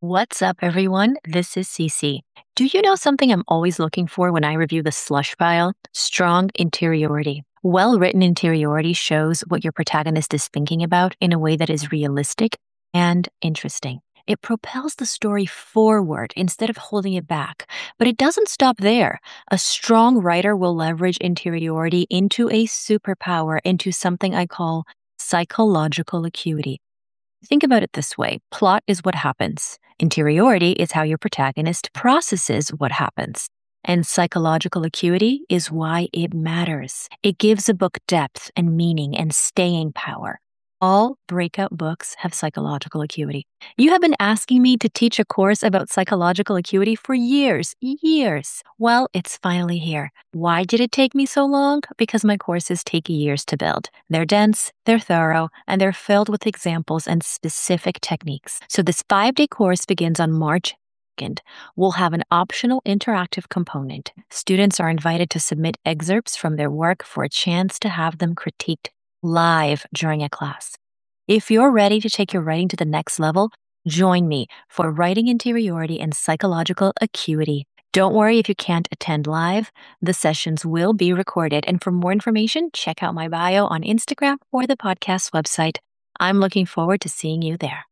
What's up, everyone? This is Cece. Do you know something I'm always looking for when I review the slush pile? Strong interiority. Well written interiority shows what your protagonist is thinking about in a way that is realistic and interesting. It propels the story forward instead of holding it back. But it doesn't stop there. A strong writer will leverage interiority into a superpower, into something I call psychological acuity. Think about it this way: plot is what happens, interiority is how your protagonist processes what happens. And psychological acuity is why it matters. It gives a book depth and meaning and staying power. All breakout books have psychological acuity. You have been asking me to teach a course about psychological acuity for years. Well, it's finally here. Why did it take me so long? Because my courses take years to build. They're dense, they're thorough, and they're filled with examples and specific techniques. So this 5-day course begins on March 2nd. We'll have an optional interactive component. Students are invited to submit excerpts from their work for a chance to have them critiqued live during a class. If you're ready to take your writing to the next level, join me for Writing Interiority and Psychological Acuity. Don't worry if you can't attend live. The sessions will be recorded. And for more information, check out my bio on Instagram or the podcast website. I'm looking forward to seeing you there.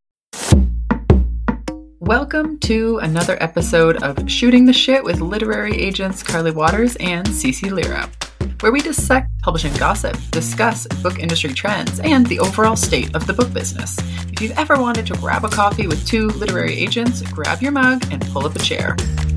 Welcome to another episode of Shooting the Shit with literary agents Carly Waters and Cece Lira, where we dissect publishing gossip, discuss book industry trends, and the overall state of the book business. If you've ever wanted to grab a coffee with two literary agents, grab your mug and pull up a chair.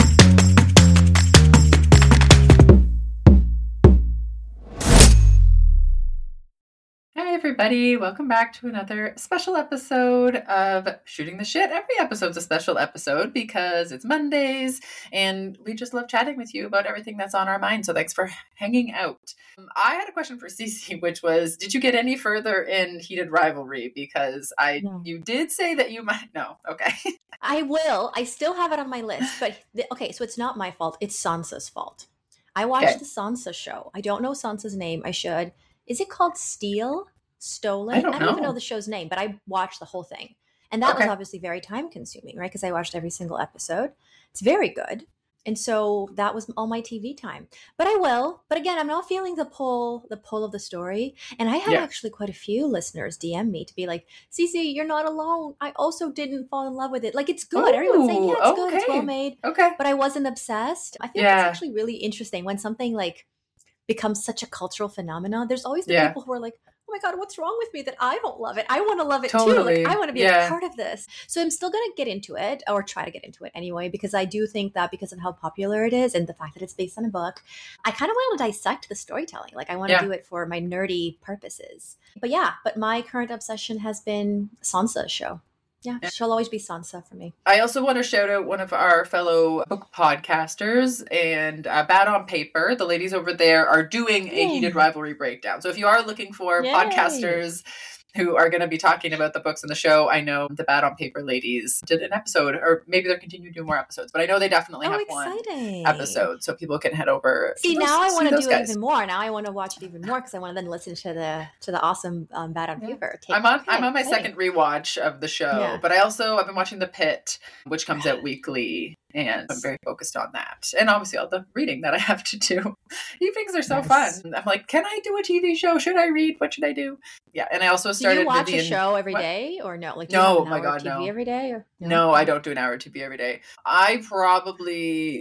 Hi everybody, welcome back to another special episode of Shooting the Shit. Every episode's a special episode because it's Mondays and we just love chatting with you about everything that's on our mind, so thanks for hanging out. I had a question for Cece, which was, did you get any further in Heated Rivalry? Because you did say that you might know. Okay. I will. I still have it on my list, but okay, so it's not my fault. It's Sansa's fault. I watched the Sansa show. I don't know Sansa's name. I should. Is it called Stolen? I don't even know the show's name, but I watched the whole thing. And that was obviously very time consuming, right? Because I watched every single episode. It's very good. And so that was all my TV time. But I will. But again, I'm not feeling the pull of the story. And I had actually quite a few listeners DM me to be like, Cece, you're not alone. I also didn't fall in love with it. Like, it's good. Everyone's saying, yeah, it's good. It's well made. Okay. But I wasn't obsessed. I think it's actually really interesting when something like becomes such a cultural phenomenon. There's always the people who are like, oh my God, what's wrong with me that I don't love it? I want to love it too. Like, I want to be a part of this. So I'm still going to get into it, or try to get into it anyway, because I do think that because of how popular it is and the fact that it's based on a book, I kind of want to dissect the storytelling. Like, I want to do it for my nerdy purposes. But my current obsession has been Sansa's show. Yeah, she'll always be Sansa for me. I also want to shout out one of our fellow book podcasters and Bad on Paper. The ladies over there are doing a Heated Rivalry breakdown. So if you are looking for podcasters who are going to be talking about the books in the show, I know the Bad on Paper ladies did an episode, or maybe they're continuing to do more episodes, but I know they definitely have one episode, so people can head over. See, now I want to do it even more. Now I want to watch it even more because I want to then listen to the awesome Bad on Paper. I'm on my second rewatch of the show, but I've been watching The Pit, which comes out weekly. And I'm very focused on that. And obviously all the reading that I have to do. Evenings are so fun. I'm like, can I do a TV show? Should I read? What should I do? Yeah. And I also started. Do you watch a show every day or no? Like, no, my God, TV every day? Or? No, I don't do an hour of TV every day. I probably,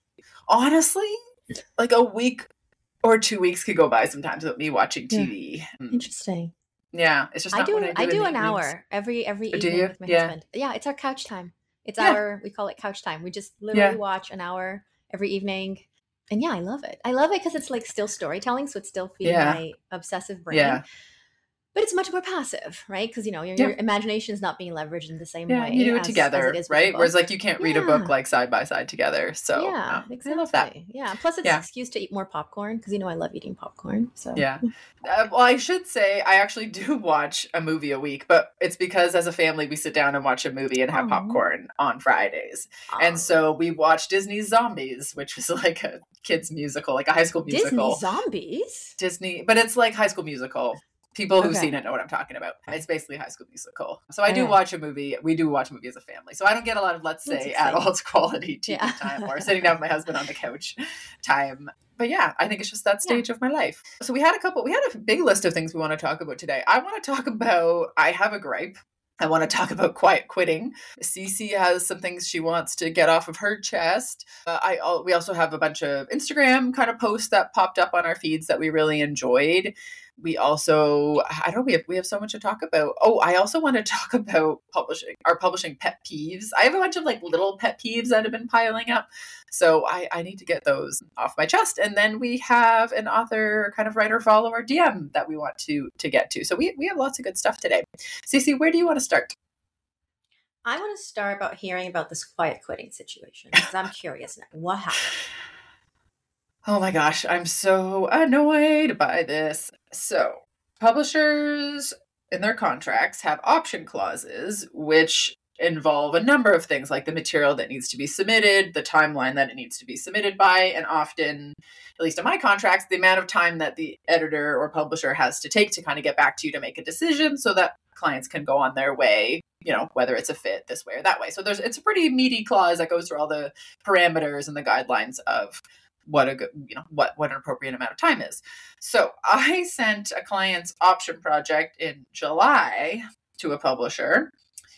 honestly, like a week or 2 weeks could go by sometimes without me watching TV. Interesting. Yeah. It's just not what I do an hour every evening with my husband. Yeah. It's our couch time. It's we call it couch time. We just literally watch an hour every evening. And I love it. I love it because it's like still storytelling. So it's still feeding my obsessive brain. Yeah. But it's much more passive, right? Because, your imagination is not being leveraged in the same way. You do it together, right? Whereas like you can't read a book like side by side together. So exactly. I love that. Yeah. Plus it's an excuse to eat more popcorn because, I love eating popcorn. So well, I should say I actually do watch a movie a week, but it's because as a family, we sit down and watch a movie and have popcorn on Fridays. And so we watch Disney's Zombies, which was like a kid's musical, like a High School Musical. Disney Zombies? Disney, but it's like High School Musical. People who've Okay. seen it know what I'm talking about. It's basically High School Musical. So I do watch a movie. We do watch a movie as a family. So I don't get a lot of, let's say, adult quality TV time or sitting down with my husband on the couch time. But yeah, I think it's just that stage of my life. So we had a big list of things we want to talk about today. I want to talk about, I have a gripe. I want to talk about quiet quitting. Cece has some things she wants to get off of her chest. We also have a bunch of Instagram kind of posts that popped up on our feeds that we really enjoyed. We also, we have so much to talk about. Oh, I also want to talk about our publishing pet peeves. I have a bunch of like little pet peeves that have been piling up. So I need to get those off my chest. And then we have an author kind of writer follower DM that we want to get to. So we have lots of good stuff today. Cece, where do you want to start? I want to start about hearing about this quiet quitting situation because I'm curious now. What happened? Oh my gosh, I'm so annoyed by this. So, publishers in their contracts have option clauses, which involve a number of things like the material that needs to be submitted, the timeline that it needs to be submitted by, and often, at least in my contracts, the amount of time that the editor or publisher has to take to kind of get back to you to make a decision so that clients can go on their way, whether it's a fit this way or that way. So it's a pretty meaty clause that goes through all the parameters and the guidelines of what an appropriate amount of time is. So I sent a client's option project in July to a publisher,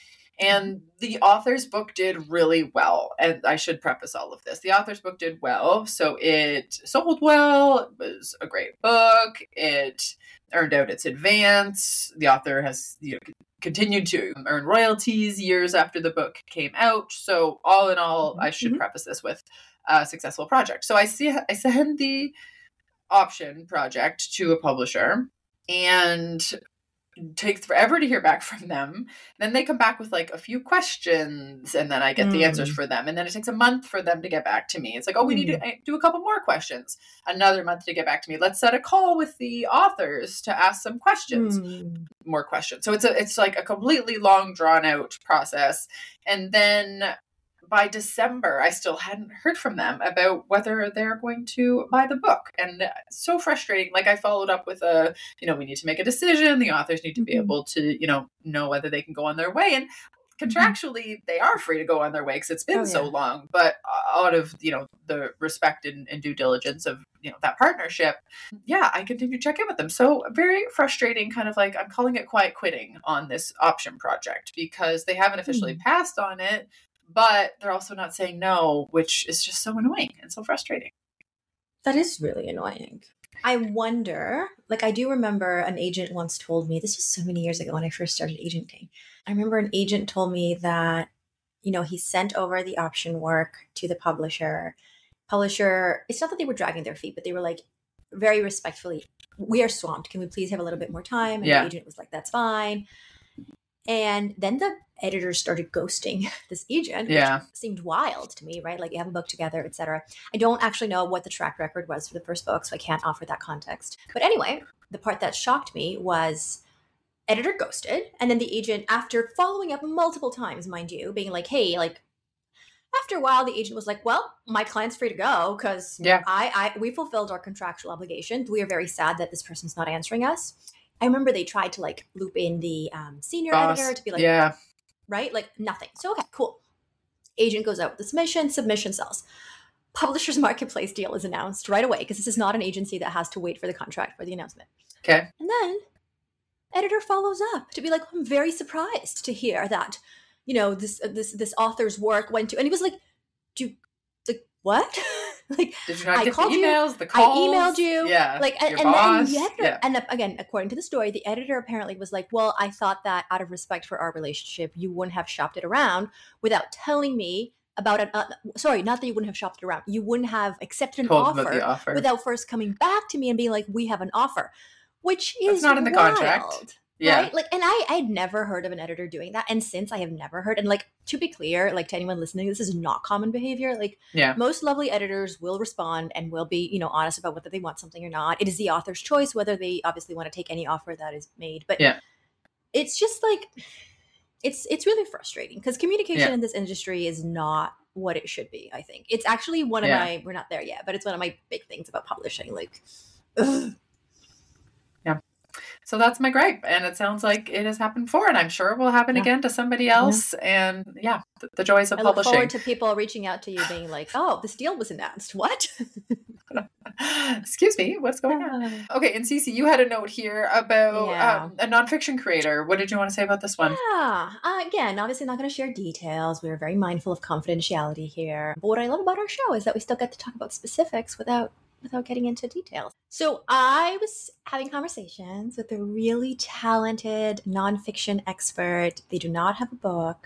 and the author's book did really well. And I should preface all of this. The author's book did well. So it sold well. It was a great book. It earned out its advance. The author has continued to earn royalties years after the book came out. So all in all, I should preface this with a successful project. So I send the option project to a publisher, and it takes forever to hear back from them. Then they come back with like a few questions, and then I get the answers for them. And then it takes a month for them to get back to me. It's like, oh, we need to do a couple more questions. Another month to get back to me. Let's set a call with the authors to ask some questions, more questions. So it's like a completely long, drawn out process. And then by December, I still hadn't heard from them about whether they're going to buy the book. And so frustrating. Like I followed up with we need to make a decision. The authors need to be able to, know whether they can go on their way. And contractually, they are free to go on their way because it's been so long. But out of, the respect and due diligence of, that partnership, I continue to check in with them. So very frustrating, kind of like I'm calling it quiet quitting on this option project because they haven't officially passed on it. But they're also not saying no, which is just so annoying and so frustrating. That is really annoying. I wonder, I do remember an agent once told me, this was so many years ago when I first started agenting. I remember an agent told me that, he sent over the option work to the publisher. Publisher, it's not that they were dragging their feet, but they were like, very respectfully, we are swamped. Can we please have a little bit more time? And the agent was like, that's fine. And then the editor started ghosting this agent, which seemed wild to me, right? Like you have a book together, etc. I don't actually know what the track record was for the first book, so I can't offer that context. But anyway, the part that shocked me was editor ghosted. And then the agent, after following up multiple times, mind you, being like, hey, after a while, the agent was like, well, my client's free to go because we fulfilled our contractual obligations. We are very sad that this person's not answering us. I remember they tried to loop in the senior editor to be like, right? Nothing. So, okay, cool. Agent goes out with the submission sells. Publisher's marketplace deal is announced right away because this is not an agency that has to wait for the contract for the announcement. Okay. And then editor follows up to be like, I'm very surprised to hear that, this author's work went to, and he was like, what? Did you not get the emails, the calls? I emailed you. Yeah. And the editor, and again, according to the story, the editor apparently was like, well, I thought that out of respect for our relationship, you wouldn't have shopped it around without telling me about it. Sorry, not that you wouldn't have shopped it around. You wouldn't have accepted an offer without first coming back to me and being like, we have an offer, which is not in the contract. Yeah. Right? And I'd never heard of an editor doing that. And since I have never heard, and to be clear, to anyone listening, this is not common behavior. Most lovely editors will respond and will be, honest about whether they want something or not. It is the author's choice whether they obviously want to take any offer that is made. But it's just it's really frustrating because communication in this industry is not what it should be, I think. It's actually one of my, we're not there yet, but it's one of my big things about publishing. Ugh. Yeah. So that's my gripe. And it sounds like it has happened before, and I'm sure it will happen again to somebody else. And the joys of I publishing. look forward to people reaching out to you being like, oh, this deal was announced. What? Excuse me, what's going on? Okay, and Cece, you had a note here about a nonfiction creator. What did you want to say about this one? Yeah, again, obviously not going to share details. We're very mindful of confidentiality here. But what I love about our show is that we still get to talk about specifics without getting into details. So I was having conversations with a really talented nonfiction expert. They do not have a book.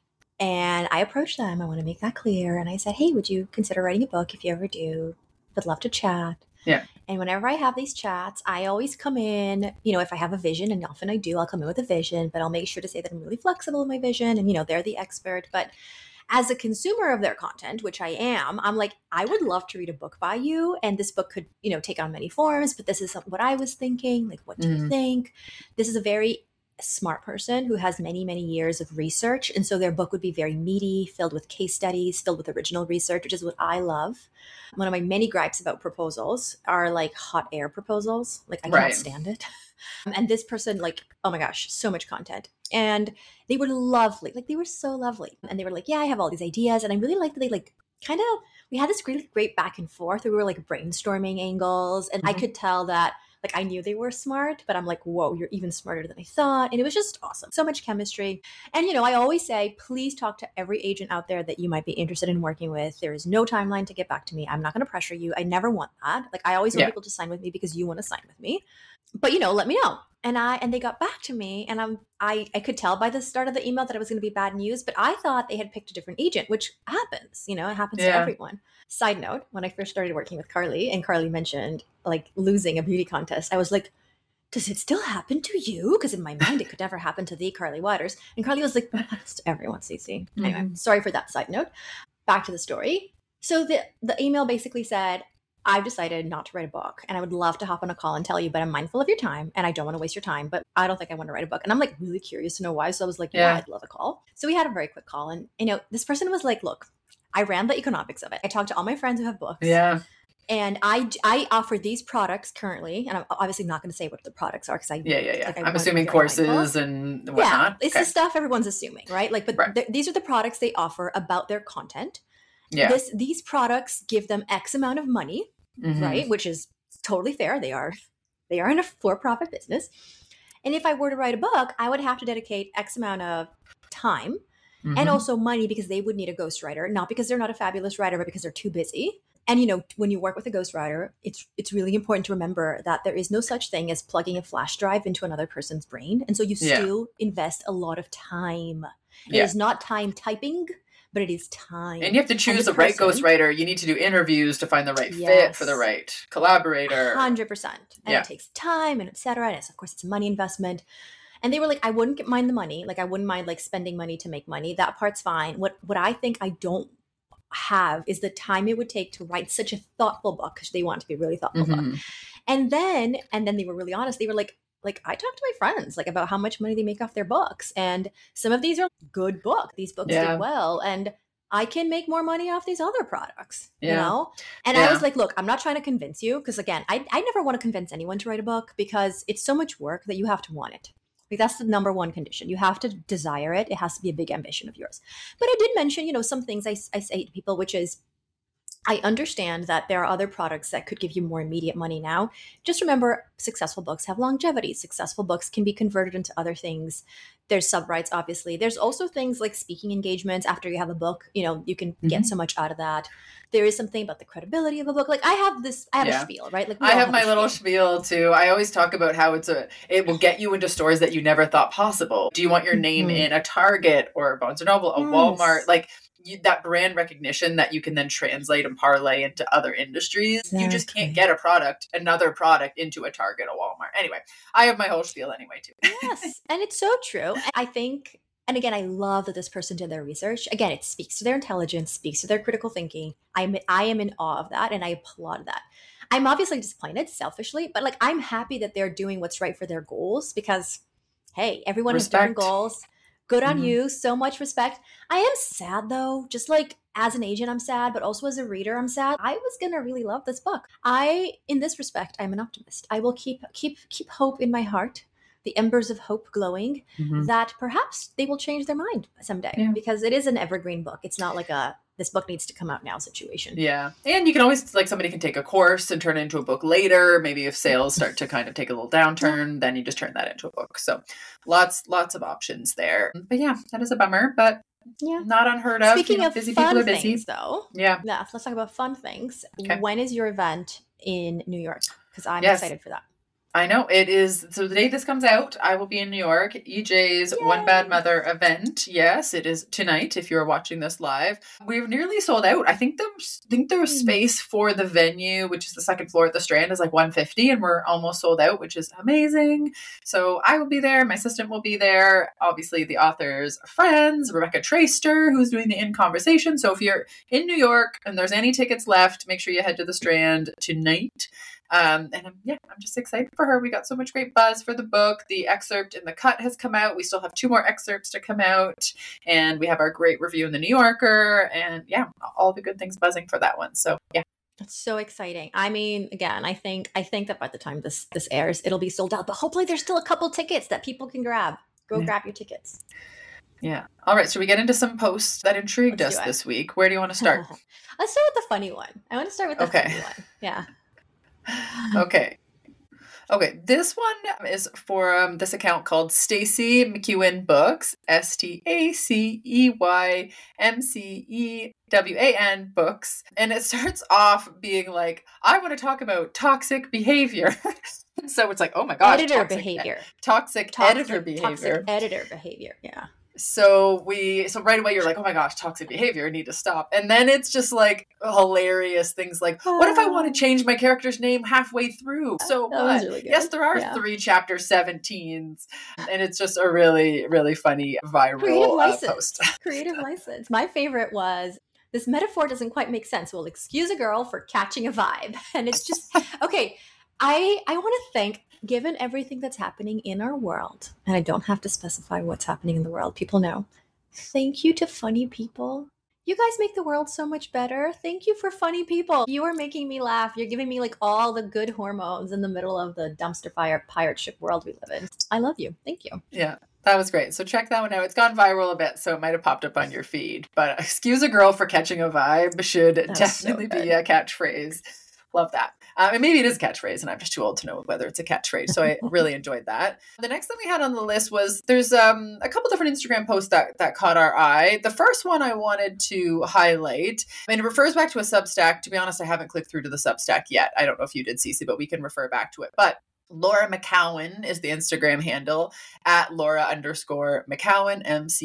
And I approached them. I want to make that clear. And I said, hey, would you consider writing a book if you ever do? Would love to chat. Yeah. And whenever I have these chats, I always come in, if I have a vision, and often I do, I'll come in with a vision, but I'll make sure to say that I'm really flexible with my vision and, they're the expert. But as a consumer of their content, which I am, I'm like, I would love to read a book by you. And this book could, take on many forms, but this is what I was thinking. Like, what do you think? This is a very smart person who has many, many years of research. And so their book would be very meaty, filled with case studies, filled with original research, which is what I love. One of my many gripes about proposals are like hot air proposals. Like, I can't stand it. And this person, like, oh my gosh, so much content. And they were lovely. Like, they were so lovely. And they were like, yeah, I have all these ideas. And I really liked that they we had this really great back and forth. We were like brainstorming angles. And I could tell that, like, I knew they were smart, but I'm like, whoa, you're even smarter than I thought. And it was just awesome. So much chemistry. And, I always say, please talk to every agent out there that you might be interested in working with. There is no timeline to get back to me. I'm not going to pressure you. I never want that. Like, I always want people to sign with me because you want to sign with me. But, let me know. And they got back to me, and I could tell by the start of the email that it was going to be bad news, but I thought they had picked a different agent, which happens, it happens to everyone. Side note, when I first started working with Carly, and Carly mentioned like losing a beauty contest, I was like, does it still happen to you? Because in my mind, it could never happen to the Carly Waters. And Carly was like, that happens to everyone, Cece. Anyway, sorry for that side note. Back to the story. So the email basically said, I've decided not to write a book, and I would love to hop on a call and tell you, but I'm mindful of your time and I don't want to waste your time, but I don't think I want to write a book. And I'm like really curious to know why. So I was like, yeah, I'd love a call. So we had a very quick call, and this person was like, look, I ran the economics of it. I talked to all my friends who have books. Yeah. And I offer these products currently, and I'm obviously not going to say what the products are because I'm assuming courses and whatnot. Yeah, it's the stuff everyone's assuming, right? Like, but these are the products they offer about their content. Yeah. These products give them X amount of money, right? Which is totally fair. They are in a for-profit business. And if I were to write a book, I would have to dedicate X amount of time and also money, because they would need a ghostwriter, not because they're not a fabulous writer, but because they're too busy. And, when you work with a ghostwriter, it's really important to remember that there is no such thing as plugging a flash drive into another person's brain. And so you still invest a lot of time. It is not time typing, but it is time. And you have to choose the right ghostwriter. You need to do interviews to find the right fit for the right collaborator. 100%. And it takes time and et cetera. And of course, it's a money investment. And they were like, I wouldn't mind the money. Like, I wouldn't mind like spending money to make money. That part's fine. What I think I don't have is the time it would take to write such a thoughtful book, because they want to be a really thoughtful book. And then they were really honest. They were like, I talked to my friends like about how much money they make off their books. And some of these are good books. These books did well. And I can make more money off these other products, And I was like, look, I'm not trying to convince you. Because again, I never want to convince anyone to write a book, because it's so much work that you have to want it. Like, that's the number one condition. You have to desire it. It has to be a big ambition of yours. But I did mention, some things I say to people, which is, I understand that there are other products that could give you more immediate money now. Just remember, successful books have longevity. Successful books can be converted into other things. There's sub-rights, obviously. There's also things like speaking engagements after you have a book. You can get so much out of that. There is something about the credibility of a book. Like, I have a spiel, right? Like, I have my little spiel too. I always talk about how it will get you into stores that you never thought possible. Do you want your name in a Target or a Barnes & Noble, a Walmart? Like, that brand recognition that you can then translate and parlay into other industries. Exactly. You just can't get another product into a Target or Walmart. Anyway, I have my whole spiel anyway too. Yes, and it's so true. I think, and again, I love that this person did their research. Again, it speaks to their intelligence, speaks to their critical thinking. I am in awe of that, and I applaud that. I'm obviously disappointed selfishly, but like, I'm happy that they're doing what's right for their goals, because hey, everyone has different goals. Good on you. So much respect. I am sad though, just like as an agent, I'm sad, but also as a reader, I'm sad. I was gonna really love this book. In this respect, I'm an optimist. I will keep hope in my heart, the embers of hope glowing, that perhaps they will change their mind someday, because it is an evergreen book. It's not like this book needs to come out now situation. Yeah. And you can always, like, somebody can take a course and turn it into a book later. Maybe if sales start to kind of take a little downturn, then you just turn that into a book. So lots of options there. But yeah, that is a bummer, but not unheard of. Speaking of busy fun people are busy. things though. Yeah. Let's talk about fun things. Okay. When is your event in New York? Because I'm excited for that. I know it is. So the day this comes out, I will be in New York. EJ's One Bad Mother event. Yes, it is tonight. If you're watching this live, we're nearly sold out. I think there's space for the venue, which is the second floor at the Strand, is like 150, and we're almost sold out, which is amazing. So I will be there. My assistant will be there. Obviously, the author's friends, Rebecca Traister, who's doing the In Conversation. So if you're in New York and there's any tickets left, make sure you head to the Strand tonight. And I'm just excited for her. We got so much great buzz for the book. The excerpt in The Cut has come out. We still have 2 more excerpts to come out, and we have our great review in The New Yorker, and all the good things buzzing for that one. So it's so exciting. I mean, again, I think that by the time this airs, it'll be sold out, but hopefully there's still a couple tickets that people can grab. Grab your tickets. Yeah. All right. So we get into some posts that intrigued us this week. Where do you want to start? Let's start with the funny one. I want to start with the funny one. Yeah. Okay. This one is for this account called Stacey McEwen Books, STACEYMCEWAN Books. And it starts off being like, I want to talk about toxic behavior. So it's like, oh my gosh. Toxic editor behavior. Yeah. So right away you're like, oh my gosh, toxic behavior, I need to stop. And then it's just like hilarious things like, what if I want to change my character's name halfway through? So what? Really yes, there are 3 chapter 17s. And it's just a really, really funny viral post. Creative license. My favorite was, this metaphor doesn't quite make sense. Well, excuse a girl for catching a vibe. And it's just, okay. I want to thank, given everything that's happening in our world, and I don't have to specify what's happening in the world, people know, thank you to funny people. You guys make the world so much better. Thank you for funny people. You are making me laugh. You're giving me like all the good hormones in the middle of the dumpster fire pirate ship world we live in. I love you. Thank you. Yeah. That was great. So check that one out. It's gone viral a bit, so it might have popped up on your feed. But excuse a girl for catching a vibe should definitely be a catchphrase. Love that. And maybe it is a catchphrase, and I'm just too old to know whether it's a catchphrase. So I really enjoyed that. The next thing we had on the list was there's a couple different Instagram posts that caught our eye. The first one I wanted to highlight, and it refers back to a Substack. To be honest, I haven't clicked through to the Substack yet. I don't know if you did, Cece, but we can refer back to it. But Laura McCowan is the Instagram handle, at Laura_McCowan,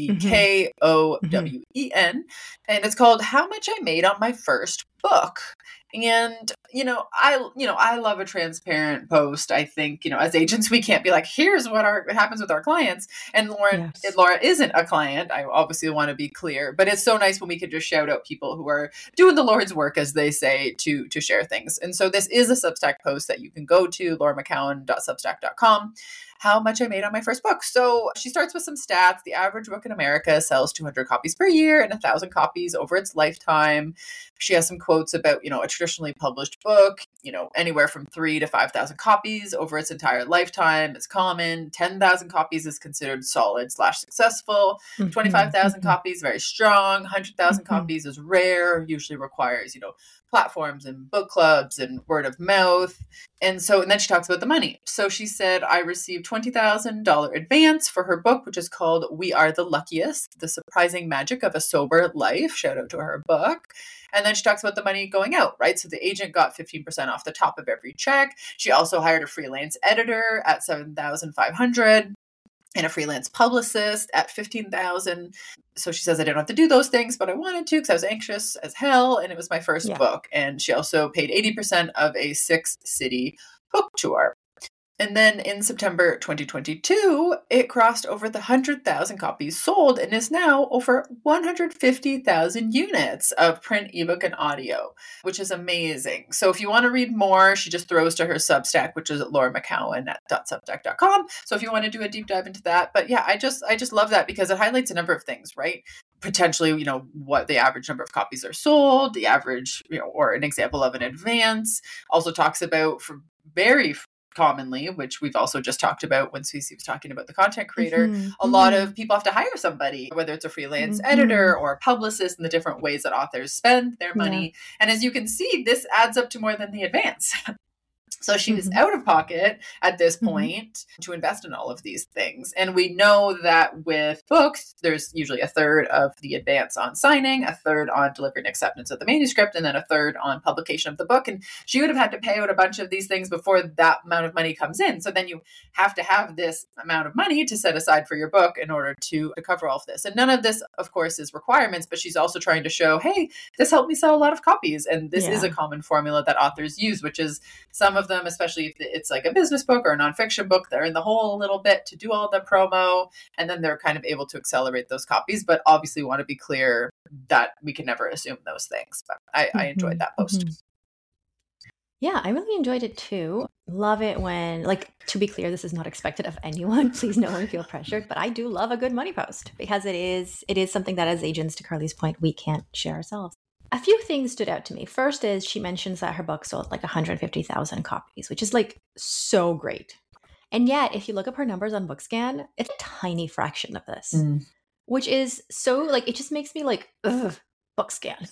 MCKOWEN. And it's called How Much I Made on My First Book. And, I love a transparent post. I think, as agents, we can't be like, here's what happens with our clients. And Laura isn't a client. I obviously want to be clear, but it's so nice when we can just shout out people who are doing the Lord's work, as they say, to share things. And so this is a Substack post that you can go to, lauramccowan.substack.com. How much I made on my first book. So she starts with some stats. The average book in America sells 200 copies per year and 1,000 copies over its lifetime. She has some quotes about, a traditionally published book, anywhere from 3,000 to 5,000 copies over its entire lifetime is common. 10,000 copies is considered solid/successful. 25,000 copies, very strong. 100,000 copies is rare, usually requires, platforms and book clubs and word of mouth. And then she talks about the money. So she said, I received $20,000 advance for her book, which is called We Are the Luckiest, The Surprising Magic of a Sober Life. Shout out to her book. And then she talks about the money going out, right? So the agent got 15% off the top of every check. She also hired a freelance editor at $7,500. and a freelance publicist at $15,000. So she says, I didn't have to do those things, but I wanted to because I was anxious as hell. And it was my first book. And she also paid 80% of a 6-city book tour. And then in September 2022, it crossed over the 100,000 copies sold and is now over 150,000 units of print, ebook, and audio, which is amazing. So if you want to read more, she just throws to her Substack, which is at lauramccowan.substack.com. So if you want to do a deep dive into that. But yeah, I just love that because it highlights a number of things, right? Potentially, what the average number of copies are sold, the average, or an example of an advance. Also talks about, for very commonly, which we've also just talked about when Cece was talking about the content creator, a lot of people have to hire somebody, whether it's a freelance editor or a publicist, and the different ways that authors spend their money. And as you can see, this adds up to more than the advance. So she was out of pocket at this point to invest in all of these things. And we know that with books, there's usually a third of the advance on signing, a third on delivery and acceptance of the manuscript, and then a third on publication of the book. And she would have had to pay out a bunch of these things before that amount of money comes in. So then you have to have this amount of money to set aside for your book in order to cover all of this. And none of this, of course, is requirements, but she's also trying to show, hey, this helped me sell a lot of copies. And this is a common formula that authors use, which is some of them, especially if it's like a business book or a nonfiction book, they're in the hole a little bit to do all the promo, and then they're kind of able to accelerate those copies. But obviously want to be clear that we can never assume those things. But I enjoyed that post. Yeah, I really enjoyed it too. Love it when, to be clear, this is not expected of anyone. Please no one feel pressured, but I do love a good money post because it is something that as agents, to Carly's point, we can't share ourselves. A few things stood out to me. First is she mentions that her book sold 150,000 copies, which is so great. And yet, if you look up her numbers on Bookscan, it's a tiny fraction of this, which is so it just makes me ugh, Bookscan,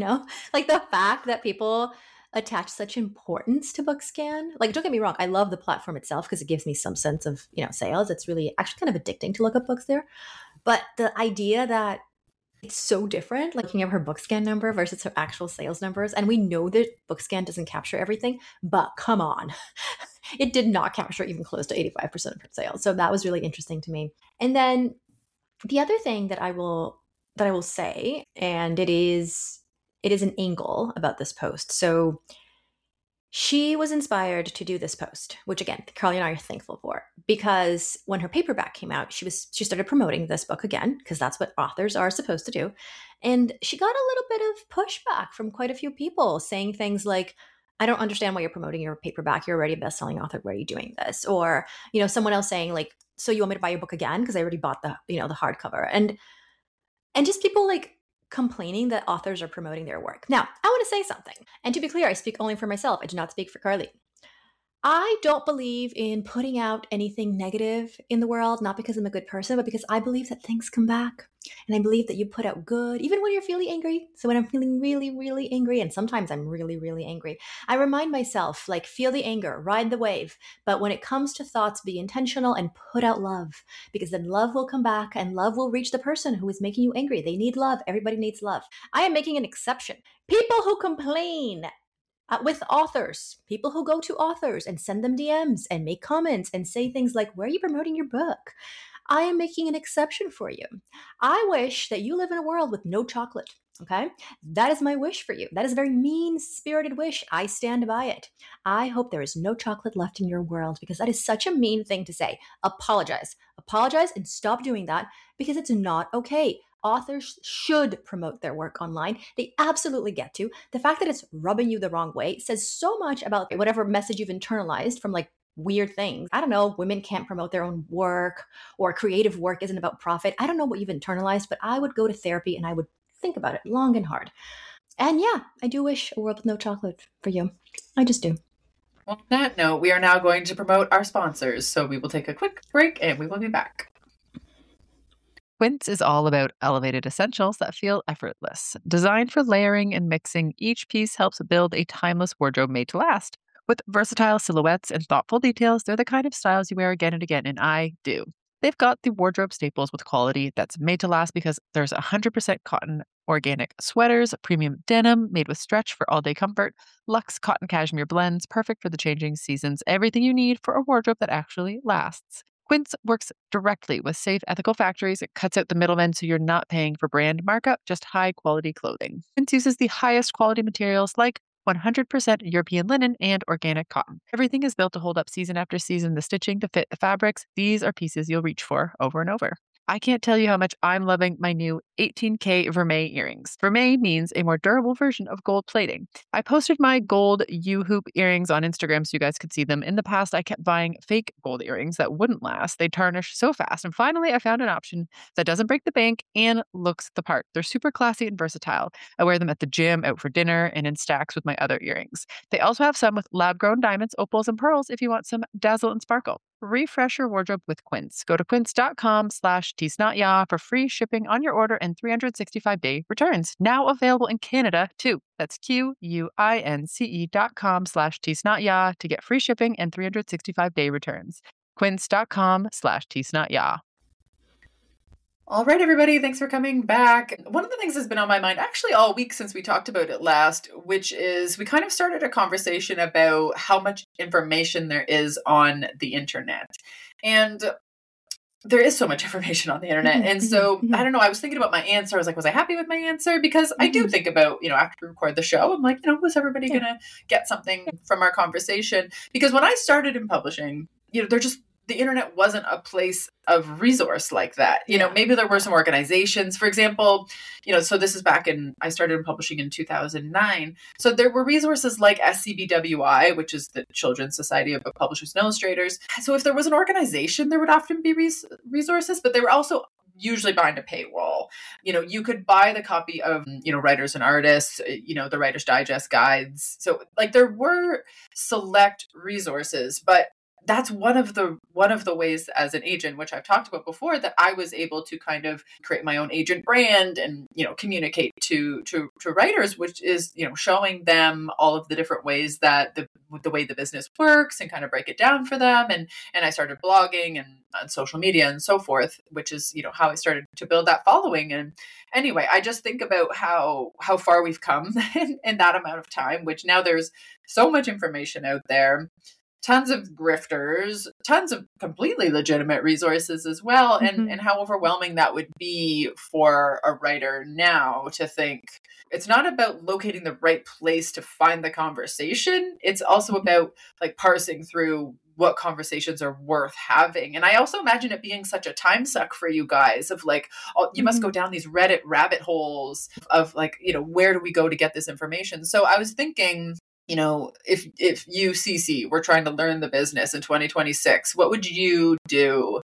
the fact that people attach such importance to Bookscan. Don't get me wrong, I love the platform itself because it gives me some sense of, sales. It's really actually kind of addicting to look up books there. But the idea that it's so different, looking at her Bookscan number versus her actual sales numbers. And we know that Bookscan doesn't capture everything, but come on. It did not capture even close to 85% of her sales. So that was really interesting to me. And then the other thing that I will say, and it is an angle about this post. So she was inspired to do this post, which again, Carly and I are thankful for, because when her paperback came out, she started promoting this book again, because that's what authors are supposed to do. And she got a little bit of pushback from quite a few people saying things like, I don't understand why you're promoting your paperback. You're already a best-selling author. Why are you doing this? Or, someone else saying so you want me to buy your book again? Because I already bought the hardcover. And just people complaining that authors are promoting their work. Now, I want to say something. And to be clear, I speak only for myself. I do not speak for Carly. I don't believe in putting out anything negative in the world, not because I'm a good person, but because I believe that things come back. And I believe that you put out good, even when you're feeling angry. So when I'm feeling really, really angry, and sometimes I'm really, really angry, I remind myself, feel the anger, ride the wave. But when it comes to thoughts, be intentional and put out love, because then love will come back and love will reach the person who is making you angry. They need love. Everybody needs love. I am making an exception. People who complain with authors, people who go to authors and send them DMs and make comments and say things like, where are you promoting your book? I am making an exception for you. I wish that you live in a world with no chocolate. Okay? That is my wish for you. That is a very mean-spirited wish. I stand by it. I hope there is no chocolate left in your world, because that is such a mean thing to say. Apologize. Apologize and stop doing that, because it's not okay. Authors should promote their work online. They absolutely get to. The fact that it's rubbing you the wrong way says so much about whatever message you've internalized from weird things. I don't know, women can't promote their own work, or creative work isn't about profit. I don't know what you've internalized, but I would go to therapy and I would think about it long and hard. And yeah, I do wish a world with no chocolate for you. I just do. On that note, we are now going to promote our sponsors. So we will take a quick break and we will be back. Quince is all about elevated essentials that feel effortless. Designed for layering and mixing, each piece helps build a timeless wardrobe made to last. With versatile silhouettes and thoughtful details, they're the kind of styles you wear again and again, and I do. They've got the wardrobe staples with quality that's made to last, because there's 100% cotton organic sweaters, premium denim made with stretch for all-day comfort, luxe cotton cashmere blends, perfect for the changing seasons, everything you need for a wardrobe that actually lasts. Quince works directly with safe, ethical factories. It cuts out the middlemen, so you're not paying for brand markup, just high-quality clothing. Quince uses the highest quality materials like 100% European linen and organic cotton. Everything is built to hold up season after season, the stitching to fit the fabrics. These are pieces you'll reach for over and over. I can't tell you how much I'm loving my new 18K Vermeil earrings. Vermeil means a more durable version of gold plating. I posted my gold U-hoop earrings on Instagram so you guys could see them. In the past, I kept buying fake gold earrings that wouldn't last. They tarnish so fast. And finally, I found an option that doesn't break the bank and looks the part. They're super classy and versatile. I wear them at the gym, out for dinner, and in stacks with my other earrings. They also have some with lab-grown diamonds, opals, and pearls if you want some dazzle and sparkle. Refresh your wardrobe with Quince. Go to quince.com/tsnotya for free shipping on your order and 365-day returns. Now available in Canada too. That's QUINCE.com/tsnotya to get free shipping and 365-day returns. Quince.com/tsnotya. All right, everybody, thanks for coming back. One of the things that's been on my mind actually all week since we talked about it last, which is we kind of started a conversation about how much information there is on the internet. And there is so much information on the internet. And so, I don't know, I was thinking about my answer. I was like, was I happy with my answer? Because I do think about, after we record the show, I'm like, was everybody going to get something from our conversation? Because when I started in publishing, the internet wasn't a place of resource like that. Maybe there were some organizations, for example, so this is I started in publishing in 2009. So there were resources like SCBWI, which is the Children's Society of Book Publishers and Illustrators. So if there was an organization, there would often be resources, but they were also usually behind a paywall. You could buy the copy of, Writers and Artists, the Writer's Digest guides. So there were select resources, but that's one of the ways as an agent, which I've talked about before, that I was able to kind of create my own agent brand and, communicate to writers, which is, showing them all of the different ways that the way the business works and kind of break it down for them. And I started blogging and on social media and so forth, which is, how I started to build that following. And anyway, I just think about how far we've come in that amount of time, which now there's so much information out there. Tons of grifters, tons of completely legitimate resources as well. And how overwhelming that would be for a writer now to think it's not about locating the right place to find the conversation. It's also about parsing through what conversations are worth having. And I also imagine it being such a time suck for you guys of you must go down these Reddit rabbit holes of where do we go to get this information? So I was thinking, if you, CC, were trying to learn the business in 2026, what would you do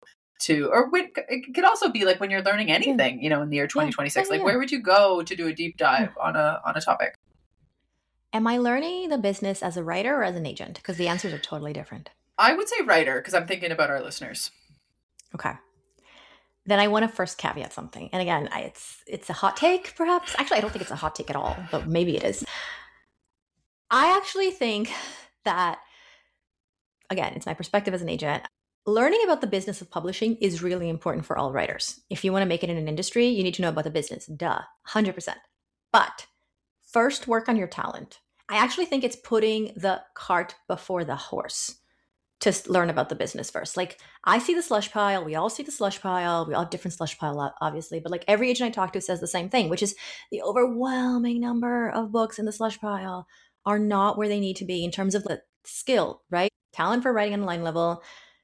it could also be when you're learning anything, in the year 2026, where would you go to do a deep dive on a topic? Am I learning the business as a writer or as an agent? Because the answers are totally different. I would say writer, because I'm thinking about our listeners. Okay. Then I want to first caveat something. And again, it's a hot take, perhaps. Actually, I don't think it's a hot take at all, but maybe it is. I actually think that, again, it's my perspective as an agent. Learning about the business of publishing is really important for all writers. If you want to make it in an industry, you need to know about the business. Duh, 100%. But first, work on your talent. I actually think it's putting the cart before the horse to learn about the business first. I see the slush pile. We all see the slush pile. We all have different slush pile, obviously. But every agent I talk to says the same thing, which is the overwhelming number of books in the slush pile are not where they need to be in terms of the skill, right? Talent for writing on a line level.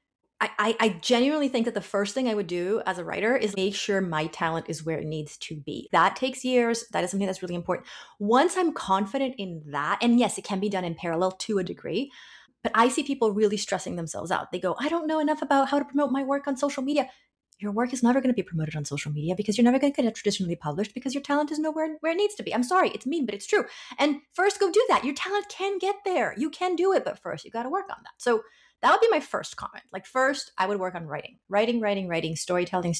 I genuinely think that the first thing I would do as a writer is make sure my talent is where it needs to be. That takes years. That is something that's really important. Once I'm confident in that, and yes, it can be done in parallel to a degree, but I see people really stressing themselves out. They go, I don't know enough about how to promote my work on social media. Your work is never going to be promoted on social media because you're never going to get it traditionally published because your talent is nowhere where it needs to be. I'm sorry, it's mean, but it's true. And first, go do that. Your talent can get there. You can do it, but first, you got to work on that. So that would be my first comment. First, I would work on writing, storytelling.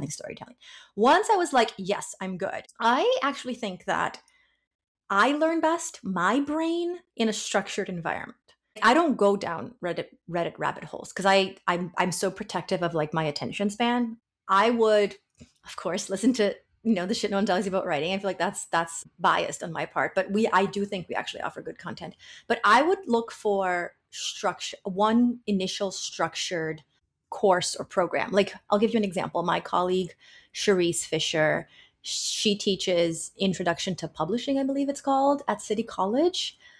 Once I was yes, I'm good. I actually think that I learn best, my brain, in a structured environment. I don't go down Reddit rabbit holes because I'm so protective of my attention span. I would, of course, listen to the shit no one tells you about writing. I feel like that's biased on my part, but I do think we actually offer good content. But I would look for one initial structured course or program. I'll give you an example. My colleague Charisse Fisher, she teaches Introduction to Publishing, I believe it's called, at City College.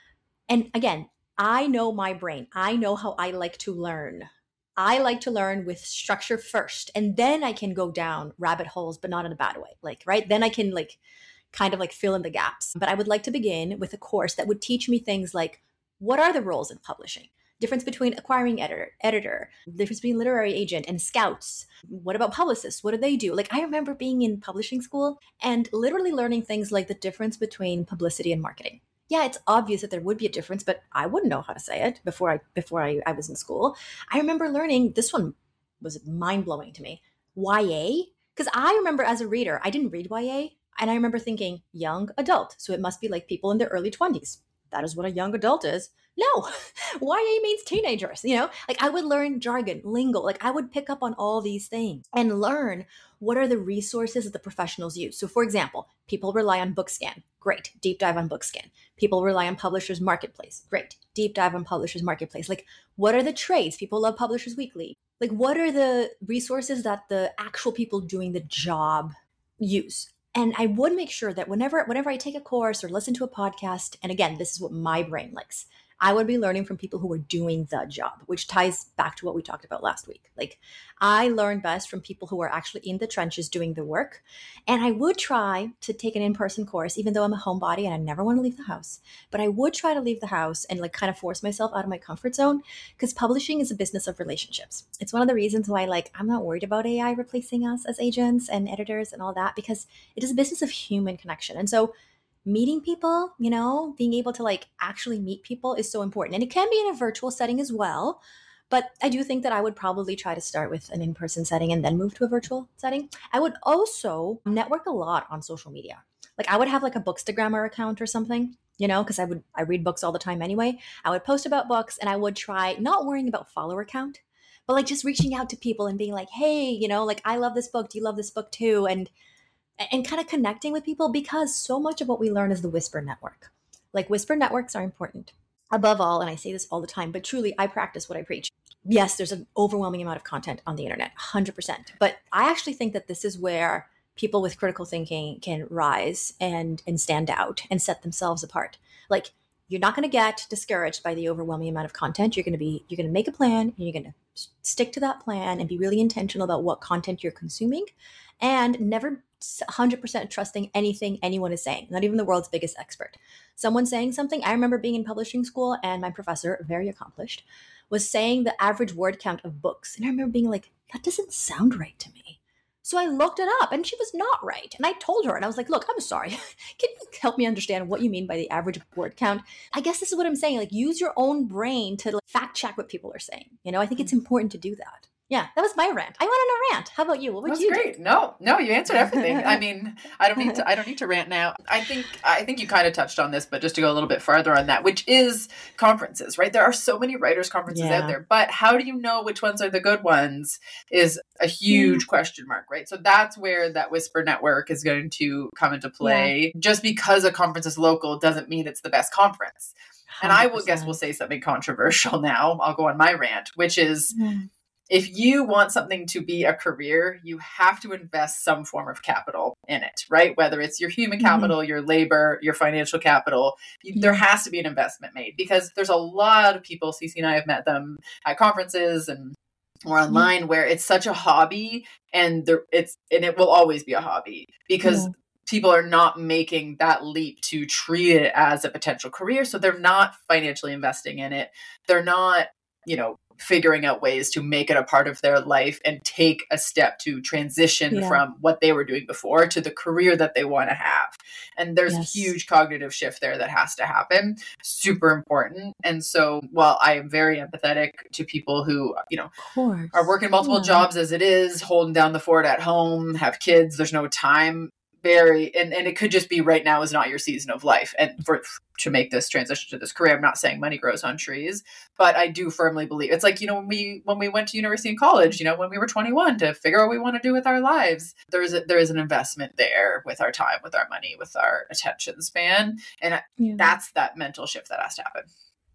And again, I know my brain. I know how I like to learn. I like to learn with structure first, and then I can go down rabbit holes, but not in a bad way. Like, right? Then I can like kind of like fill in the gaps. But I would like to begin with a course that would teach me things like, what are the roles in publishing? Difference between acquiring editor, difference between literary agent and scouts. What about publicists? What do they do? Like, I remember being in publishing school and literally learning things like the difference between publicity and marketing. Yeah, it's obvious that there would be a difference, but I wouldn't know how to say it before I was in school. I remember learning, this one was mind-blowing to me, YA. Because I remember as a reader, I didn't read YA, and I remember thinking young adult. So it must be like people in their early 20s. That is what a young adult is. No, YA means teenagers, like I would learn jargon, lingo, like I would pick up on all these things and learn what are the resources that the professionals use. So for example, people rely on Bookscan. Great, deep dive on Bookscan. People rely on Publishers Marketplace. Great, deep dive on Publishers Marketplace. Like, what are the trades? People love Publishers Weekly. Like, what are the resources that the actual people doing the job use? And I would make sure that whenever I take a course or listen to a podcast, and again, this is what my brain likes, I would be learning from people who are doing the job, which ties back to what we talked about last week. Like, I learn best from people who are actually in the trenches doing the work. And I would try to take an in-person course, even though I'm a homebody and I never want to leave the house. But I would try to leave the house and like kind of force myself out of my comfort zone, because publishing is a business of relationships. It's one of the reasons why I'm not worried about AI replacing us as agents and editors and all that, because it is a business of human connection. And so meeting people, being able to actually meet people is so important. And it can be in a virtual setting as well. But I do think that I would probably try to start with an in-person setting and then move to a virtual setting. I would also network a lot on social media. Like, I would have a Bookstagrammer account or something, because I read books all the time anyway. I would post about books, and I would try not worrying about follower count, but just reaching out to people and being like, hey, I love this book. Do you love this book too? And kind of connecting with people, because so much of what we learn is the whisper network. Like, whisper networks are important. Above all, and I say this all the time, but truly, I practice what I preach. Yes, there's an overwhelming amount of content on the internet, 100%. But I actually think that this is where people with critical thinking can rise and stand out and set themselves apart. Like, you're not going to get discouraged by the overwhelming amount of content. You're going to make a plan, and you're going to stick to that plan and be really intentional about what content you're consuming, and never 100% trusting anything anyone is saying, not even the world's biggest expert. Someone saying something, I remember being in publishing school and my professor, very accomplished, was saying the average word count of books. And I remember being like, that doesn't sound right to me. So I looked it up and she was not right. And I told her, and I was like, look, I'm sorry. Can you help me understand what you mean by the average word count? I guess this is what I'm saying. Use your own brain to fact check what people are saying. I think it's important to do that. Yeah, that was my rant. I want to know rant. How about you? What would you do? That's great. No, you answered everything. I mean, I don't need to rant now. I think you kind of touched on this, but just to go a little bit farther on that, which is conferences, right? There are so many writers' conferences out there, but how do you know which ones are the good ones is a huge question mark, right? So that's where that whisper network is going to come into play. Yeah. Just because a conference is local doesn't mean it's the best conference. 100%. And I will say something controversial now. I'll go on my rant, which is, if you want something to be a career, you have to invest some form of capital in it, right? Whether it's your human capital, your labor, your financial capital, there has to be an investment made, because there's a lot of people, Cece and I have met them at conferences and or online, where it's such a hobby, and it will always be a hobby, because people are not making that leap to treat it as a potential career. So they're not financially investing in it. They're not, figuring out ways to make it a part of their life and take a step to transition from what they were doing before to the career that they want to have. And there's a huge cognitive shift there that has to happen. Super important. And so while I am very empathetic to people who, are working multiple jobs as it is, holding down the fort at home, have kids, there's no time, and it could just be right now is not your season of life. And to make this transition to this career, I'm not saying money grows on trees, but I do firmly believe it's like, when we went to university and college, when we were 21 to figure out what we want to do with our lives, there is an investment there with our time, with our money, with our attention span. And that's that mental shift that has to happen.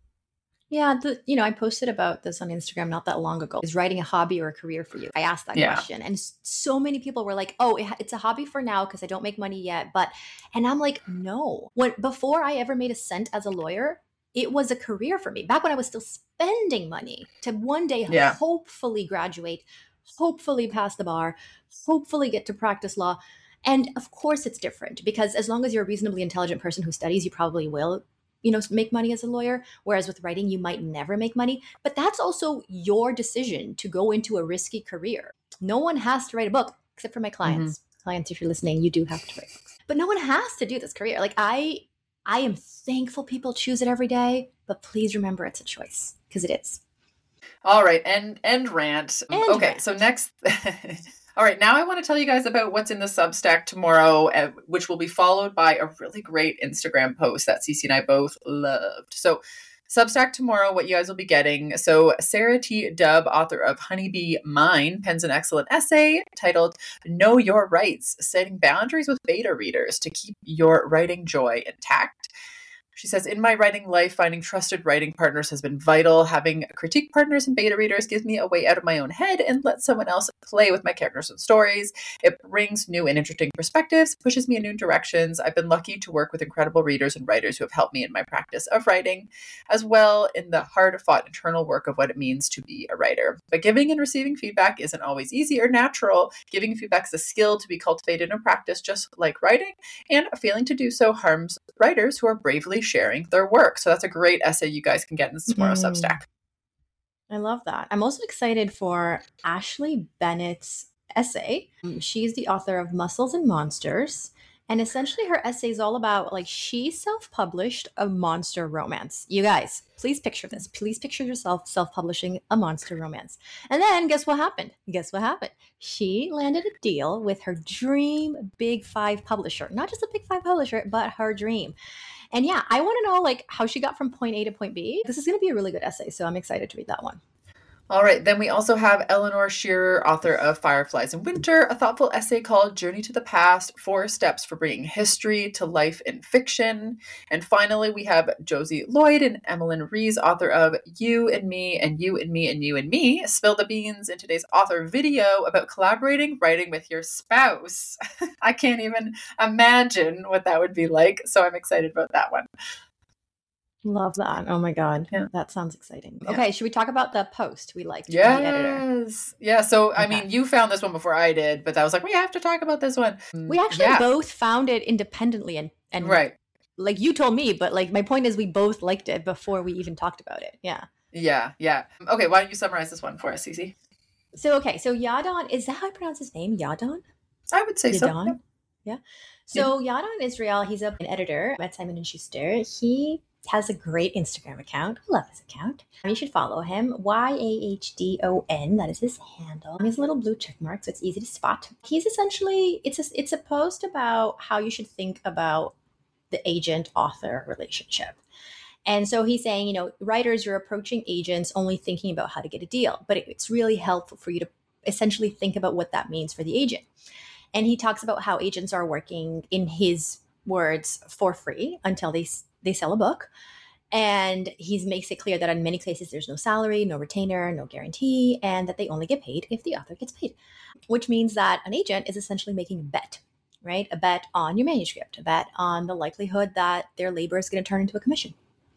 Yeah, I posted about this on Instagram not that long ago. Is writing a hobby or a career for you? I asked that question, and so many people were like, "Oh, it's a hobby for now because I don't make money yet." And I'm like, no. Before I ever made a cent as a lawyer, it was a career for me back when I was still spending money to one day hopefully graduate, hopefully pass the bar, hopefully get to practice law. And of course it's different, because as long as you're a reasonably intelligent person who studies, you probably will, make money as a lawyer. Whereas with writing, you might never make money. But that's also your decision to go into a risky career. No one has to write a book, except for my clients. Mm-hmm. Clients, if you're listening, you do have to write books. But no one has to do this career. Like I am thankful people choose it every day, but please remember it's a choice, because it is. All right. And rant. Rant. So next... All right, now I want to tell you guys about what's in the Substack tomorrow, which will be followed by a really great Instagram post that Cece and I both loved. So Substack tomorrow, what you guys will be getting. So Sarah T. Dubb, author of Honeybee Mine, pens an excellent essay titled Know Your Rights, Setting Boundaries with Beta Readers to Keep Your Writing Joy Intact. She says, in my writing life, finding trusted writing partners has been vital. Having critique partners and beta readers gives me a way out of my own head and lets someone else play with my characters and stories. It brings new and interesting perspectives, pushes me in new directions. I've been lucky to work with incredible readers and writers who have helped me in my practice of writing, as well in the hard-fought internal work of what it means to be a writer. But giving and receiving feedback isn't always easy or natural. Giving feedback is a skill to be cultivated and practiced just like writing, and failing to do so harms writers who are bravely sharing their work. So that's a great essay you guys can get in this tomorrow's Substack. I love that. I'm also excited for Ashley Bennett's essay. She's the author of Muscles and Monsters. And essentially her essay is all about, like, she self-published a monster romance. You guys, please picture this. Please picture yourself self-publishing a monster romance. And then guess what happened? She landed a deal with her dream Big Five publisher. Not just a Big Five publisher, but her dream. And yeah, I want to know, like, how she got from point A to point B. This is going to be a really good essay, so I'm excited to read that one. All right, then we also have Eleanor Shearer, author of Fireflies in Winter, a thoughtful essay called Journey to the Past, 4 Steps for Bringing History to Life in Fiction. And finally, we have Josie Lloyd and Emmeline Rees, author of You and Me and You and Me and You and Me, Spill the Beans in today's author video about collaborating writing with your spouse. I can't even imagine what that would be like, so I'm excited about that one. Love that. Oh my God. Yeah. That sounds exciting. Yeah. Okay. Should we talk about the post we liked? Yes. Yeah. So, okay. I mean, you found this one before I did, but I was like, we have to talk about this one. We actually both found it independently and right. Like you told me, but like my point is we both liked it before we even talked about it. Yeah. Yeah. Yeah. Okay. Why don't you summarize this one for us, Cece? So, Yadon, is that how I pronounce his name? Yadon? I would say Yadon? So. Yeah. So Yadon Israel, he's an editor at Simon & Schuster. He has a great Instagram account. I love his account. You should follow him. YAHDON. That is his handle. He has a little blue check mark, so it's easy to spot. He's essentially, it's a post about how you should think about the agent-author relationship. And so he's saying, writers, you're approaching agents only thinking about how to get a deal, but it's really helpful for you to essentially think about what that means for the agent. And he talks about how agents are working, in his words, for free until they sell a book. And he makes it clear that in many cases there's no salary, no retainer, no guarantee, and that they only get paid if the author gets paid, which means that an agent is essentially making a bet, right? A bet on your manuscript, a bet on the likelihood that their labor is going to turn into a commission.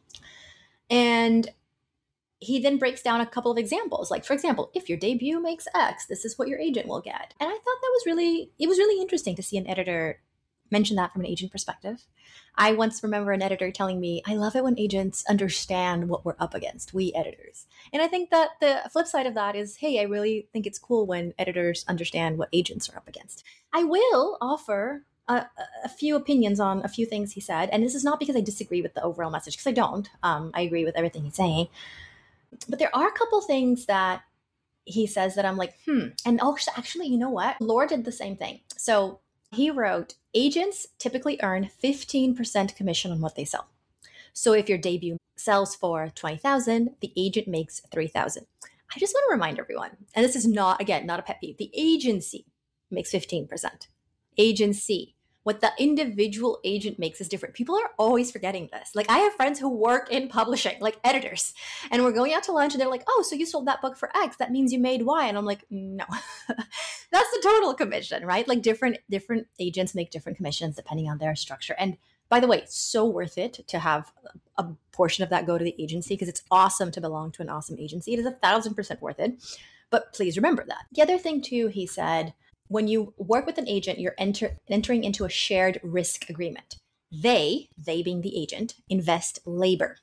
And he then breaks down a couple of examples. Like, for example, if your debut makes X, this is what your agent will get. And I thought it was really interesting to see an editor mention that from an agent perspective. I once remember an editor telling me, I love it when agents understand what we're up against, we editors. And I think that the flip side of that is, hey, I really think it's cool when editors understand what agents are up against. I will offer a few opinions on a few things he said. And this is not because I disagree with the overall message, because I don't. I agree with everything he's saying. But there are a couple things that he says that I'm like, And actually, you know what? Laura did the same thing. So he wrote, agents typically earn 15% commission on what they sell. So if your debut sells for $20,000, the agent makes $3,000. I just want to remind everyone, and this is not a pet peeve, the agency makes 15%. Agency. What the individual agent makes is different. People are always forgetting this. Like, I have friends who work in publishing, like editors, and we're going out to lunch and they're like, oh, so you sold that book for X. That means you made Y. And I'm like, no, that's the total commission, right? Like different agents make different commissions depending on their structure. And by the way, it's so worth it to have a portion of that go to the agency because it's awesome to belong to an awesome agency. It is 1,000% worth it. But please remember that. The other thing too, he said, when you work with an agent, you're entering into a shared risk agreement. They being the agent, invest labor.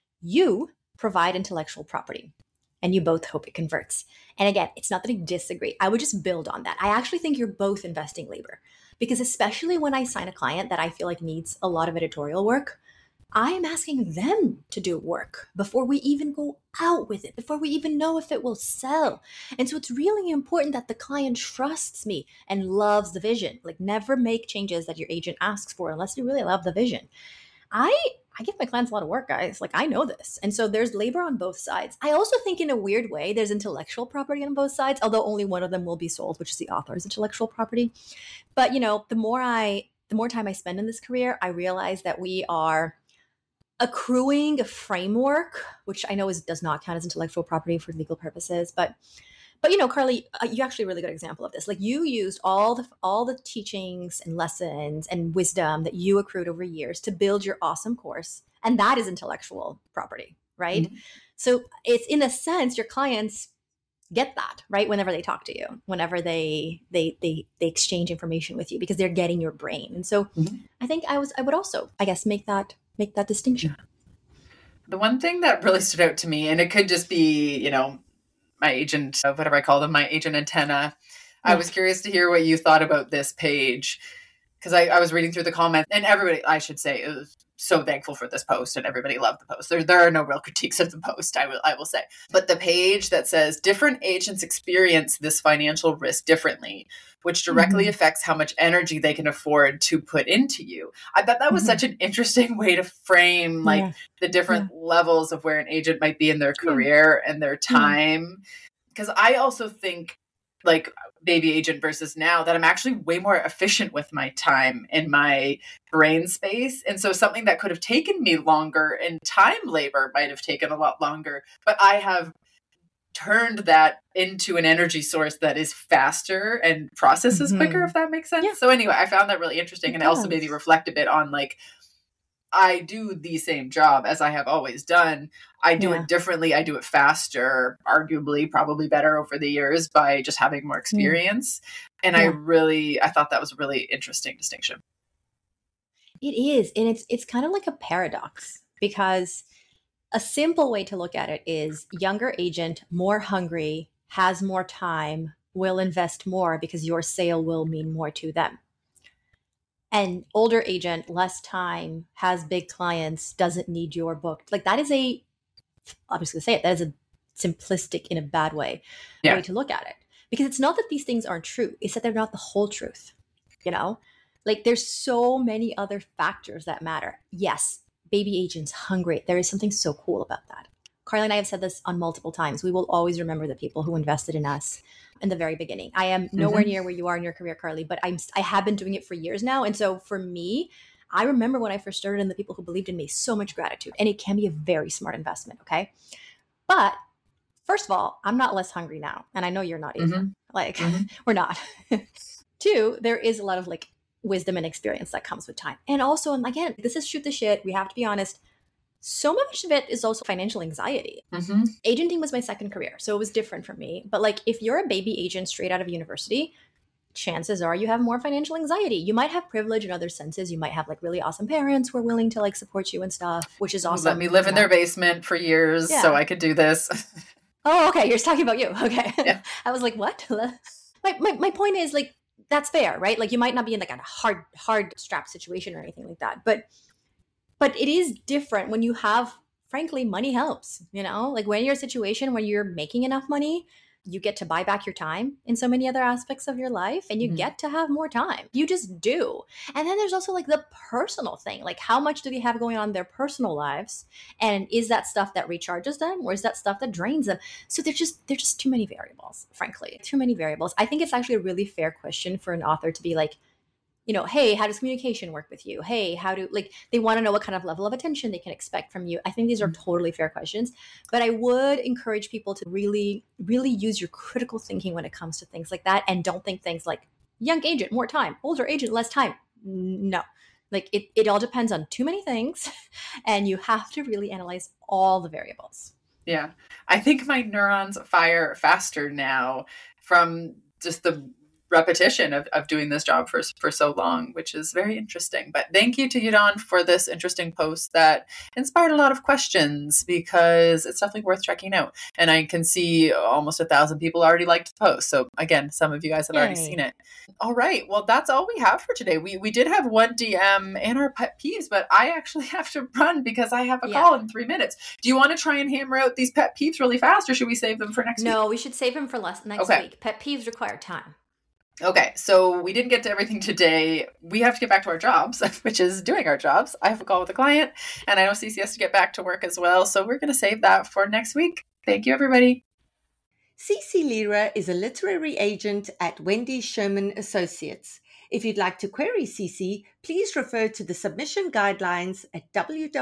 You provide intellectual property, and you both hope it converts. And again, it's not that I disagree. I would just build on that. I actually think you're both investing labor, because especially when I sign a client that I feel like needs a lot of editorial work, I am asking them to do work before we even go out with it, before we even know if it will sell. And so it's really important that the client trusts me and loves the vision. Like, never make changes that your agent asks for unless you really love the vision. I give my clients a lot of work, guys. Like, I know this. And so there's labor on both sides. I also think in a weird way, there's intellectual property on both sides, although only one of them will be sold, which is the author's intellectual property. But, the more time I spend in this career, I realize that we are accruing a framework, which I know does not count as intellectual property for legal purposes. But Carly, you're actually a really good example of this. Like, you used all the teachings and lessons and wisdom that you accrued over years to build your awesome course. And that is intellectual property, right? Mm-hmm. So it's, in a sense, your clients get that, right? Whenever they talk to you, whenever they exchange information with you, because they're getting your brain. And so I think I would also, I guess, make that distinction. The one thing that really stood out to me, and it could just be, my agent, whatever I call them, my agent antenna. I was curious to hear what you thought about this page, because I was reading through the comments, and everybody, I should say, was so thankful for this post, and everybody loved the post. There are no real critiques of the post, I will say. But the page that says, different agents experience this financial risk differently, which directly affects how much energy they can afford to put into you. I thought that was such an interesting way to frame the different levels of where an agent might be in their career and their time. Because I also think, like, baby agent versus now, that I'm actually way more efficient with my time and my brain space. And so something that could have taken me longer and time labor might have taken a lot longer, but I have turned that into an energy source that is faster and processes quicker, if that makes sense. Yeah. So anyway, I found that really interesting. And it also made me reflect a bit on, like, I do the same job as I have always done. I do it differently. I do it faster, arguably, probably better over the years by just having more experience. And I thought that was a really interesting distinction. It is. And it's kind of like a paradox, because a simple way to look at it is younger agent, more hungry, has more time, will invest more because your sale will mean more to them. And older agent, less time, has big clients, doesn't need your book. Like, that is obviously say it, that is a simplistic, in a bad way to look at it. Because it's not that these things aren't true. It's that they're not the whole truth. Like, there's so many other factors that matter. Yes, baby agents, hungry. There is something so cool about that. Carly and I have said this on multiple times. We will always remember the people who invested in us in the very beginning. I am nowhere near where you are in your career, Carly, but I have been doing it for years now. And so for me, I remember when I first started and the people who believed in me, so much gratitude. And it can be a very smart investment, okay? But first of all, I'm not less hungry now. And I know you're not either. We're not. Two, there is a lot of, like, wisdom and experience that comes with time. And also, and again, this is shoot the shit. We have to be honest. So much of it is also financial anxiety. Agenting was my second career, so it was different for me. But, like, if you're a baby agent straight out of university, chances are you have more financial anxiety. You might have privilege in other senses. You might have, like, really awesome parents who are willing to, like, support you and stuff, which is awesome. Let me live in their basement for years so I could do this. Oh, okay. You're talking about you. Okay. Yeah. I was like, what? My point is, like, that's fair, right? Like, you might not be in, like, a hard strap situation or anything like that, but it is different when you have, frankly, money helps, like, when you're in a situation where you're making enough money, you get to buy back your time in so many other aspects of your life, and you get to have more time. You just do. And then there's also, like, the personal thing, like, how much do they have going on in their personal lives? And is that stuff that recharges them, or is that stuff that drains them? So they're just too many variables, frankly, too many variables. I think it's actually a really fair question for an author to be like, hey, how does communication work with you? Hey, they want to know what kind of level of attention they can expect from you. I think these are totally fair questions, but I would encourage people to really, really use your critical thinking when it comes to things like that. And don't think things like young agent, more time, older agent, less time. No, Like it all depends on too many things, and you have to really analyze all the variables. Yeah. I think my neurons fire faster now from just the repetition of doing this job for so long, which is very interesting. But thank you to Yudon for this interesting post that inspired a lot of questions, because it's definitely worth checking out. And I can see almost 1,000 people already liked the post. So again, some of you guys have already seen it. All right. Well, that's all we have for today. We did have one DM and our pet peeves, but I actually have to run because I have a call in 3 minutes. Do you want to try and hammer out these pet peeves really fast, or should we save them for next week? No, we should save them for next week. Pet peeves require time. Okay, so we didn't get to everything today. We have to get back to our jobs, which is doing our jobs. I have a call with a client, and I know Cece has to get back to work as well. So we're going to save that for next week. Thank you, everybody. Cece Lira is a literary agent at Wendy Sherman Associates. If you'd like to query Cece, please refer to the submission guidelines at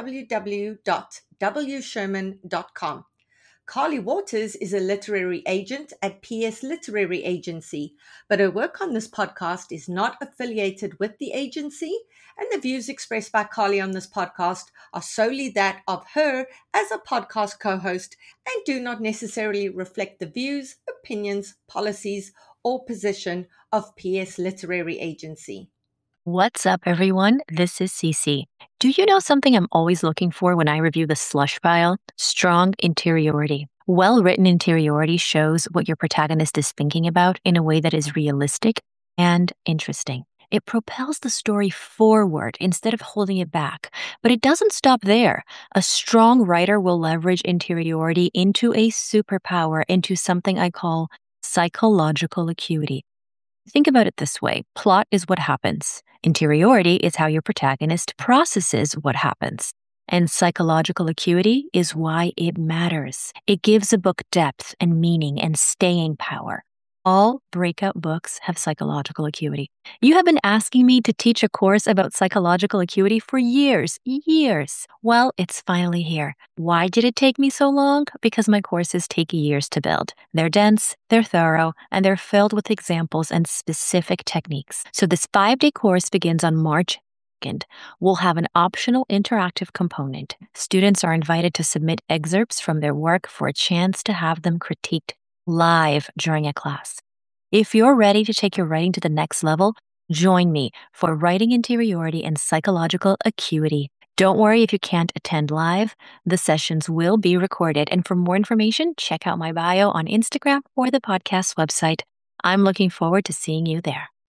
www.wsherman.com. Carly Waters is a literary agent at PS Literary Agency, but her work on this podcast is not affiliated with the agency, and the views expressed by Carly on this podcast are solely that of her as a podcast co-host and do not necessarily reflect the views, opinions, policies, or position of PS Literary Agency. What's up, everyone? This is Cece. Do you know something I'm always looking for when I review the slush pile? Strong interiority. Well-written interiority shows what your protagonist is thinking about in a way that is realistic and interesting. It propels the story forward instead of holding it back. But it doesn't stop there. A strong writer will leverage interiority into a superpower, into something I call psychological acuity. Think about it this way. Plot is what happens. Interiority is how your protagonist processes what happens. And psychological acuity is why it matters. It gives a book depth and meaning and staying power. All breakout books have psychological acuity. You have been asking me to teach a course about psychological acuity for years. Well, it's finally here. Why did it take me so long? Because my courses take years to build. They're dense, they're thorough, and they're filled with examples and specific techniques. So this 5-day course begins on March 2nd. We'll have an optional interactive component. Students are invited to submit excerpts from their work for a chance to have them critiqued live during a class. If you're ready to take your writing to the next level, join me for Writing Interiority and Psychological Acuity. Don't worry if you can't attend live. The sessions will be recorded. And for more information, check out my bio on Instagram or the podcast website. I'm looking forward to seeing you there.